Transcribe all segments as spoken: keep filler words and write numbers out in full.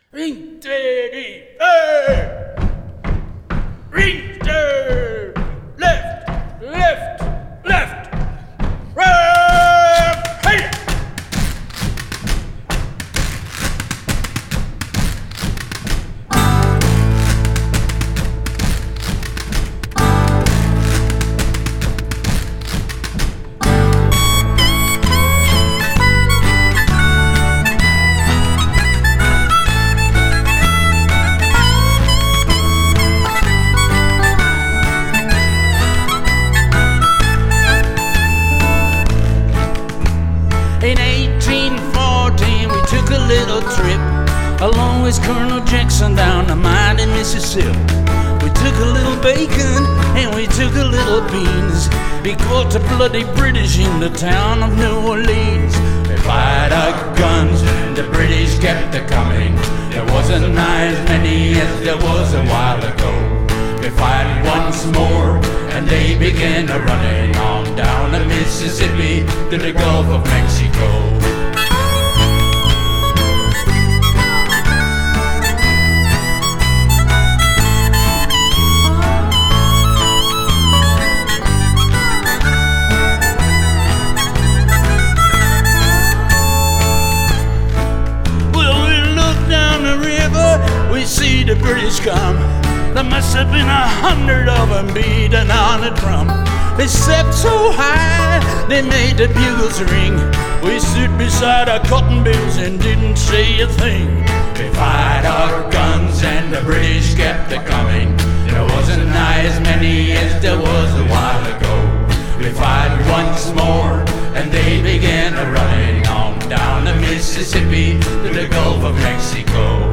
Ring, steady, hey! Ring, steady! Left, left, left! Right, hey! In eighteen fourteen, we took a little trip along with Colonel Jackson down the mighty Mississippi. We took a little bacon and we took a little beans. We caught the bloody British in the town of New Orleans. They fired our guns and the British kept a coming. There wasn't as many as there was a while ago. We fired once more and they began a running on down the Mississippi to the Gulf of Mexico. Well, we look down the river, we see the British come. There must have been a hundred of them beating on a drum. They stepped so high, they made the bugles ring. We stood beside our cotton bales and didn't say a thing. They fired our guns and the British kept a coming. There wasn't nigh as many as there was a while ago. We fired once more and they began a running on down the Mississippi to the Gulf of Mexico.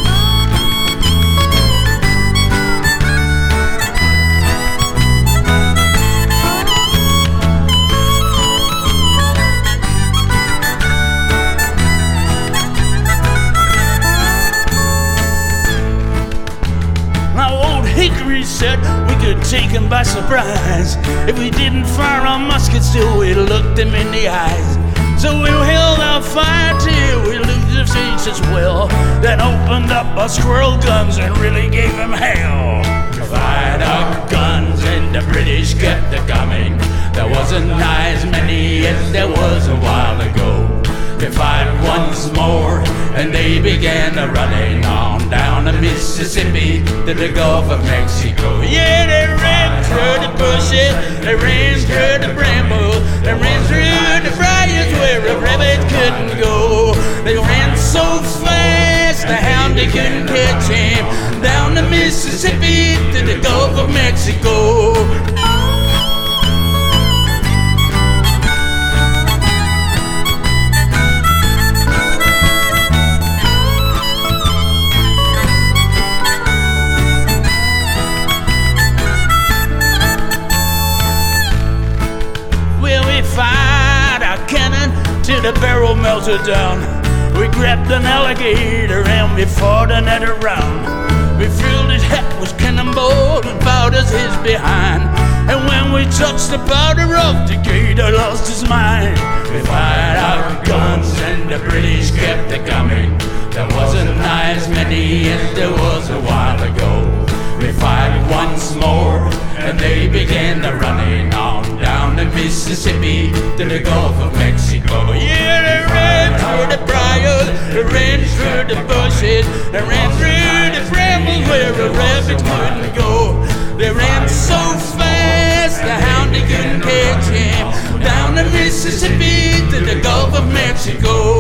Hickory said we could take him by surprise if we didn't fire our muskets till we looked him in the eyes. So we held our fire till we looked his face as well, then opened up our squirrel guns and really gave him hell. We fired our guns and the British kept a coming. There wasn't nigh as many as there was a while ago. We fired once more and they began a running on down the Mississippi to the Gulf of Mexico. Yeah, they ran through the bushes, they ran through the brambles, they ran through the briars where a rabbit couldn't go. They ran so fast the hound they couldn't catch him, down the Mississippi to the Gulf of Mexico. Fired our cannon till the barrel melted down. We grabbed an alligator and we fought another round. We filled his hat with cannonball and powders his behind. And when we touched the powder of the gator, lost his mind. We fired our guns and the British kept a coming. There wasn't nigh as many as there was a while ago. We fired once more and they began the running on down the Mississippi to the Gulf of Mexico. Yeah, they ran through the briars, they ran through the bushes, they ran through the brambles where a rabbit couldn't go. They ran so fast the hound they couldn't catch him, down the Mississippi to the Gulf of Mexico.